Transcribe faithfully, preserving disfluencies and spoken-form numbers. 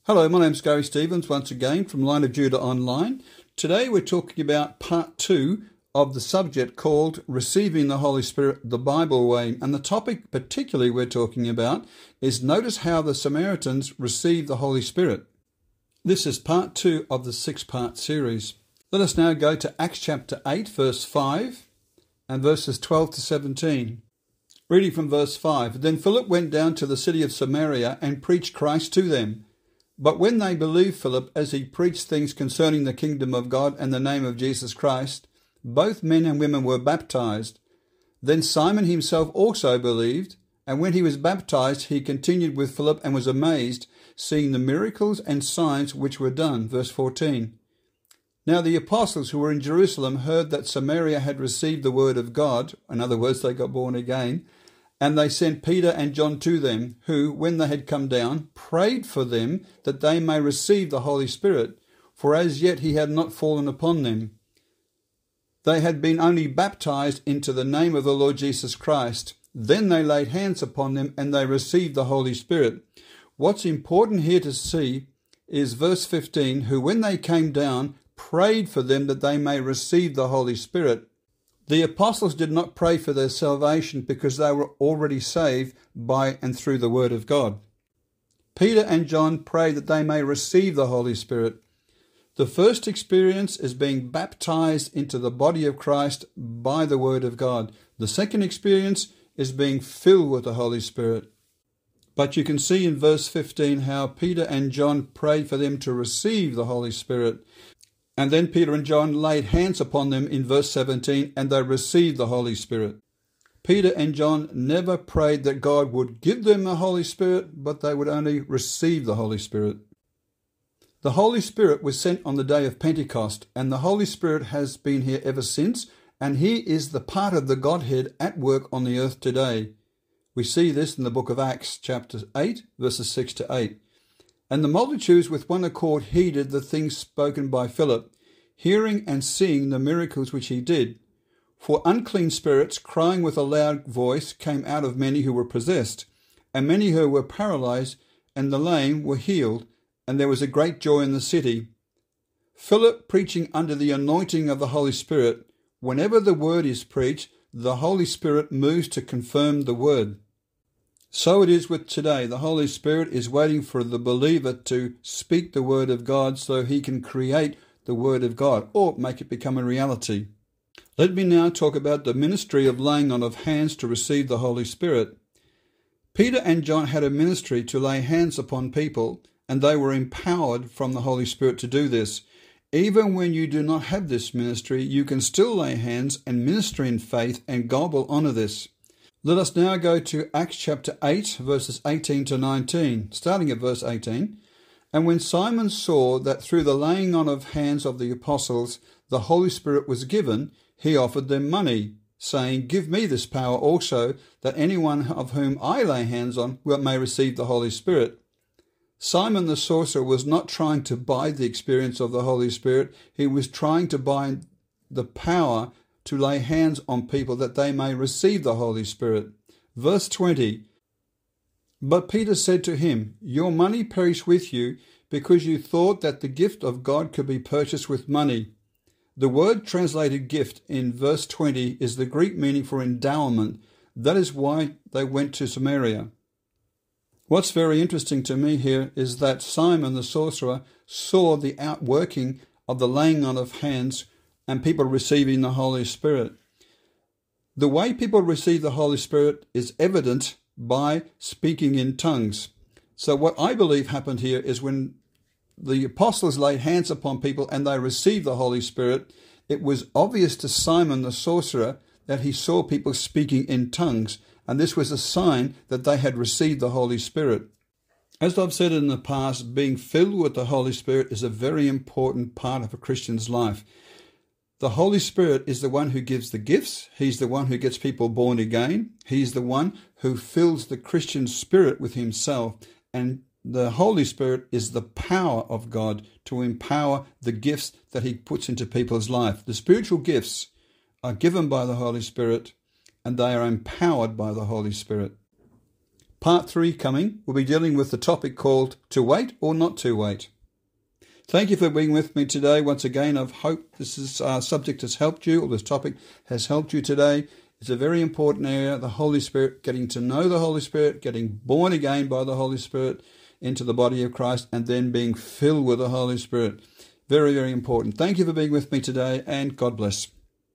Hello, my name's Gary Stevens once again from Line of Judah Online. Today we're talking about part two of the subject called Receiving the Holy Spirit the Bible Way. And the topic particularly we're talking about is notice how the Samaritans received the Holy Spirit. This is part two of the six-part series. Let us now go to Acts chapter eight, verse five and verses twelve to seventeen. Reading from verse five, Then Philip went down to the city of Samaria and preached Christ to them. But when they believed Philip as he preached things concerning the kingdom of God and the name of Jesus Christ, both men and women were baptized. Then Simon himself also believed, and when he was baptized, he continued with Philip and was amazed, seeing the miracles and signs which were done. Verse fourteen. Now the apostles who were in Jerusalem heard that Samaria had received the word of God, in other words, they got born again, and they sent Peter and John to them, who, when they had come down, prayed for them that they may receive the Holy Spirit, for as yet he had not fallen upon them. They had been only baptized into the name of the Lord Jesus Christ. Then they laid hands upon them and they received the Holy Spirit. What's important here to see is verse fifteen, who when they came down, prayed for them that they may receive the Holy Spirit. The apostles did not pray for their salvation because they were already saved by and through the word of God. Peter and John prayed that they may receive the Holy Spirit. The first experience is being baptized into the body of Christ by the word of God. The second experience is being filled with the Holy Spirit. But you can see in verse fifteen how Peter and John prayed for them to receive the Holy Spirit. And then Peter and John laid hands upon them in verse seventeen, and they received the Holy Spirit. Peter and John never prayed that God would give them the Holy Spirit, but they would only receive the Holy Spirit. The Holy Spirit was sent on the day of Pentecost, and the Holy Spirit has been here ever since, and he is the part of the Godhead at work on the earth today. We see this in the book of Acts, chapter eight, verses six to eight. And the multitudes with one accord heeded the things spoken by Philip, hearing and seeing the miracles which he did. For unclean spirits, crying with a loud voice, came out of many who were possessed, and many who were paralyzed and the lame were healed, and there was a great joy in the city. Philip preaching under the anointing of the Holy Spirit. Whenever the word is preached, the Holy Spirit moves to confirm the word. So it is with today. The Holy Spirit is waiting for the believer to speak the word of God so he can create the word of God or make it become a reality. Let me now talk about the ministry of laying on of hands to receive the Holy Spirit. Peter and John had a ministry to lay hands upon people, and they were empowered from the Holy Spirit to do this. Even when you do not have this ministry, you can still lay hands and minister in faith, and God will honour this. Let us now go to Acts chapter eight, verses eighteen to nineteen, starting at verse eighteen. And when Simon saw that through the laying on of hands of the apostles the Holy Spirit was given, he offered them money, saying, Give me this power also, that anyone of whom I lay hands on may receive the Holy Spirit. Simon the sorcerer was not trying to buy the experience of the Holy Spirit. He was trying to buy the power to lay hands on people that they may receive the Holy Spirit. Verse twenty, But Peter said to him, Your money perish with you, because you thought that the gift of God could be purchased with money. The word translated gift in verse twenty is the Greek meaning for endowment. That is why they went to Samaria. What's very interesting to me here is that Simon the sorcerer saw the outworking of the laying on of hands and people receiving the Holy Spirit. The way people receive the Holy Spirit is evident by speaking in tongues. So what I believe happened here is when the apostles laid hands upon people and they received the Holy Spirit, it was obvious to Simon the sorcerer that he saw people speaking in tongues, and this was a sign that they had received the Holy Spirit. As I've said in the past, being filled with the Holy Spirit is a very important part of a Christian's life. The Holy Spirit is the one who gives the gifts. He's the one who gets people born again. He's the one who fills the Christian spirit with himself. And the Holy Spirit is the power of God to empower the gifts that he puts into people's life. The spiritual gifts are given by the Holy Spirit, and they are empowered by the Holy Spirit. Part three coming, we'll be dealing with the topic called To Wait or Not to Wait. Thank you for being with me today. Once again, I hope this is, uh, subject has helped you, or this topic has helped you today. It's a very important area, the Holy Spirit, getting to know the Holy Spirit, getting born again by the Holy Spirit into the body of Christ, and then being filled with the Holy Spirit. Very, very important. Thank you for being with me today, and God bless.